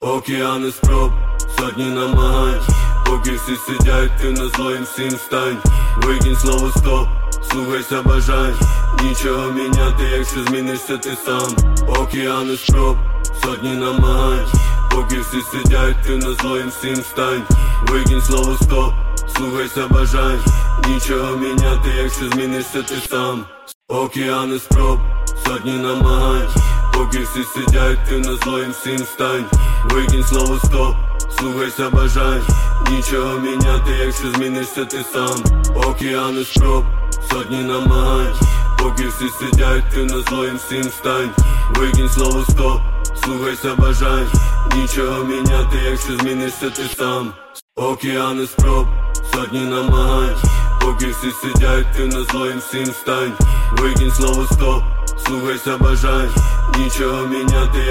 Океани спроб, сотні намагань. Поки всі сидять, ти на зло їм всім стань. Викинь слово стоп, слухайся бажань. Нічого міняти, якщо змінишся ти сам. Океани спроб, сотні намагань. Поки всі сидять, ти на зло їм всім стань. Викинь слово стоп, слухайся бажань. Нічого міняти, якщо змінишся ти сам. Океани спроб, сотні намагань. Поки всі сидять, ти на зло їм всім стань. Викинь слово стоп, слухайся бажань. Нічого міняти, якщо змінишся ти сам. Океани спроб, сотні намагань. Поки всі сидять, ти на зло їм всім стань. Викинь слово стоп, слухайся бажань. Нічого міняти, якщо змінишся ти сам. Океани спроб, сотні намагань. Поки всі сидять, ти на зло їм всім стань. Викинь слово стоп, слухайся бажань. Нічого міняти,